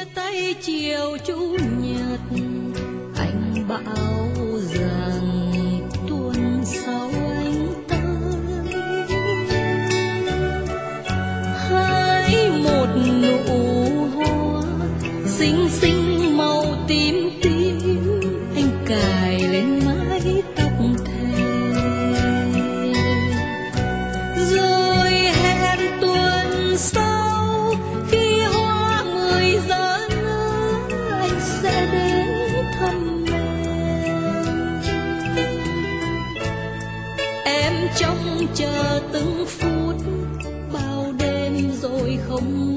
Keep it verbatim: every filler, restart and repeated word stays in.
tay chiều chủ nhật, anh bảo rằng tuần sau anh tới. Hái một nụ hoa xinh xinh màu tím tím, anh cài lên mái tóc thề. Rồi hẹn tuần sau khi hoa mười giờ nữa, anh sẽ đến thăm em. Em trông chờ từng phút bao đêm rồi không